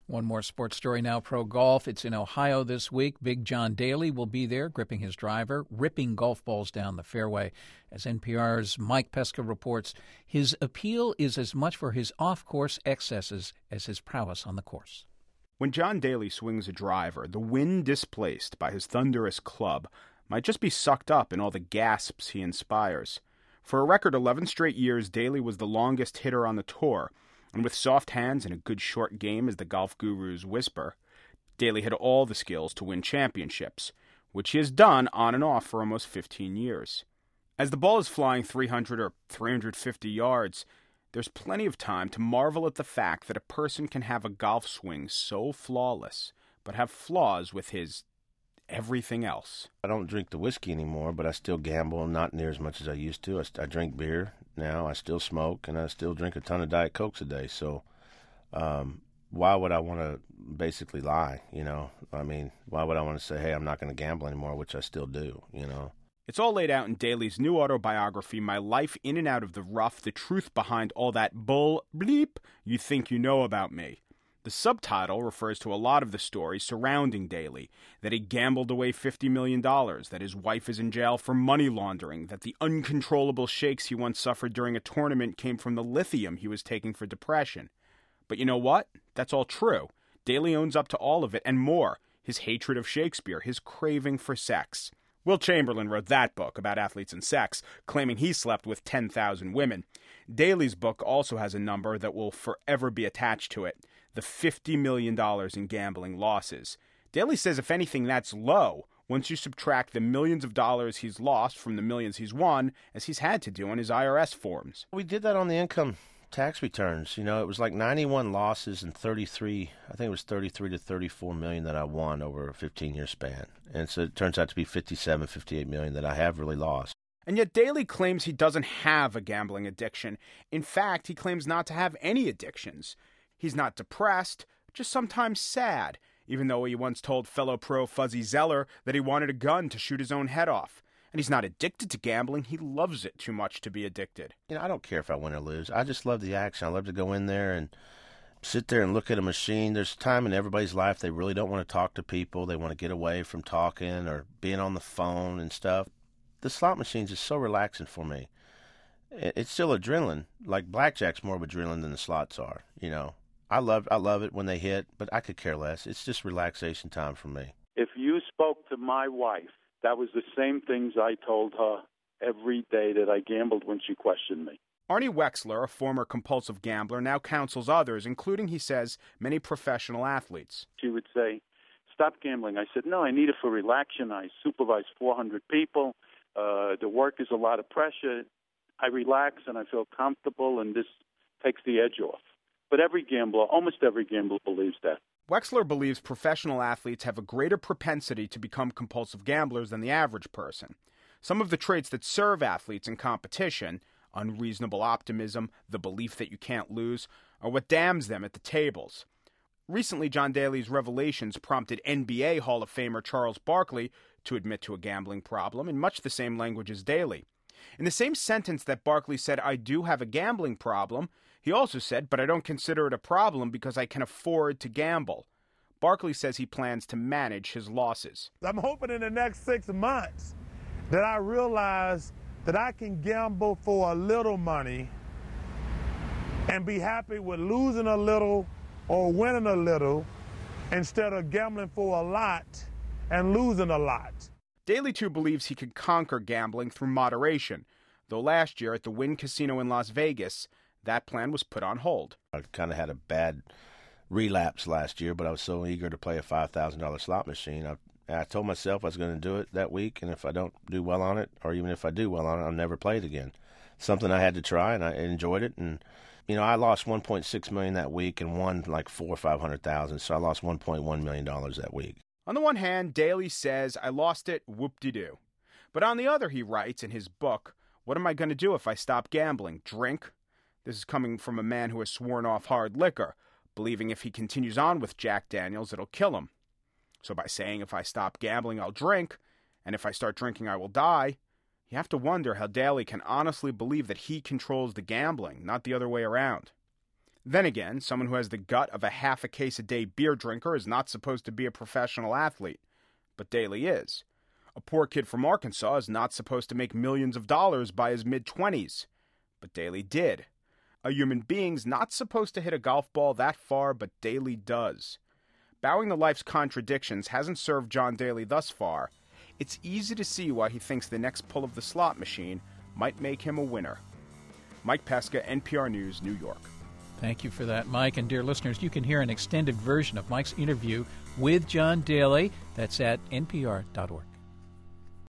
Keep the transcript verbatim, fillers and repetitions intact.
One more sports story now, pro golf. It's in Ohio this week. Big John Daly will be there, gripping his driver, ripping golf balls down the fairway. As N P R's Mike Pesca reports, his appeal is as much for his off-course excesses as his prowess on the course. When John Daly swings a driver, the wind displaced by his thunderous club might just be sucked up in all the gasps he inspires. For a record eleven straight years, Daly was the longest hitter on the tour, and with soft hands and a good short game, as the golf gurus whisper, Daly had all the skills to win championships, which he has done on and off for almost fifteen years. As the ball is flying three hundred or three hundred fifty yards, there's plenty of time to marvel at the fact that a person can have a golf swing so flawless, but have flaws with his everything else. I don't drink the whiskey anymore, but I still gamble, not near as much as I used to. I, I drink beer now, I still smoke, and I still drink a ton of Diet Cokes a day. So um, why would I want to basically lie, you know? I mean, why would I want to say, hey, I'm not going to gamble anymore, which I still do, you know? It's all laid out in Daly's new autobiography, My Life In and Out of the Rough, the truth behind all that bull bleep you think you know about me. The subtitle refers to a lot of the stories surrounding Daly, that he gambled away fifty million dollars, that his wife is in jail for money laundering, that the uncontrollable shakes he once suffered during a tournament came from the lithium he was taking for depression. But you know what? That's all true. Daly owns up to all of it and more. His hatred of Shakespeare, his craving for sex. Will Chamberlain wrote that book about athletes and sex, claiming he slept with ten thousand women. Daly's book also has a number that will forever be attached to it, the fifty million dollars in gambling losses. Daly says if anything, that's low, once you subtract the millions of dollars he's lost from the millions he's won, as he's had to do on his I R S forms. We did that on the income tax returns. You know, it was like ninety-one losses and thirty-three, I think it was thirty-three to thirty-four million that I won over a fifteen-year span. And so it turns out to be fifty-seven, fifty-eight million that I have really lost. And yet Daly claims he doesn't have a gambling addiction. In fact, he claims not to have any addictions. He's not depressed, just sometimes sad, even though he once told fellow pro Fuzzy Zeller that he wanted a gun to shoot his own head off. And he's not addicted to gambling. He loves it too much to be addicted. You know, I don't care if I win or lose. I just love the action. I love to go in there and sit there and look at a machine. There's a time in everybody's life they really don't want to talk to people. They want to get away from talking or being on the phone and stuff. The slot machines is so relaxing for me. It's still adrenaline. Like blackjack's more of adrenaline than the slots are, you know. I love I love it when they hit, but I could care less. It's just relaxation time for me. If you spoke to my wife, that was the same things I told her every day that I gambled when she questioned me. Arnie Wexler, a former compulsive gambler, now counsels others, including, he says, many professional athletes. She would say, stop gambling. I said, no, I need it for relaxation. I supervise four hundred people. Uh, the work is a lot of pressure. I relax and I feel comfortable, and this takes the edge off. But every gambler, almost every gambler, believes that. Wexler believes professional athletes have a greater propensity to become compulsive gamblers than the average person. Some of the traits that serve athletes in competition, unreasonable optimism, the belief that you can't lose, are what damns them at the tables. Recently, John Daly's revelations prompted N B A Hall of Famer Charles Barkley to admit to a gambling problem in much the same language as Daly. In the same sentence that Barkley said, I do have a gambling problem, he also said, but I don't consider it a problem because I can afford to gamble. Barkley says he plans to manage his losses. I'm hoping in the next six months that I realize that I can gamble for a little money and be happy with losing a little or winning a little instead of gambling for a lot and losing a lot. Daly, too, believes he could conquer gambling through moderation, though last year at the Wynn Casino in Las Vegas, that plan was put on hold. I kind of had a bad relapse last year, but I was so eager to play a five thousand dollars slot machine. I, I told myself I was going to do it that week, and if I don't do well on it, or even if I do well on it, I'll never play it again. Something I had to try, and I enjoyed it. And, you know, I lost one point six million dollars that week and won like four or five hundred thousand dollars, so I lost one point one million dollars that week. On the one hand, Daly says, I lost it, whoop-de-doo. But on the other, he writes in his book, what am I going to do if I stop gambling? Drink? This is coming from a man who has sworn off hard liquor, believing if he continues on with Jack Daniels, it'll kill him. So by saying if I stop gambling, I'll drink, and if I start drinking, I will die, you have to wonder how Daly can honestly believe that he controls the gambling, not the other way around. Then again, someone who has the gut of a half a case a day beer drinker is not supposed to be a professional athlete. But Daly is. A poor kid from Arkansas is not supposed to make millions of dollars by his mid-twenties. But Daly did. A human being's not supposed to hit a golf ball that far, but Daly does. Bowing to life's contradictions hasn't served John Daly thus far. It's easy to see why he thinks the next pull of the slot machine might make him a winner. Mike Pesca, N P R News, New York. Thank you for that, Mike. And dear listeners, you can hear an extended version of Mike's interview with John Daly. That's at N P R dot org.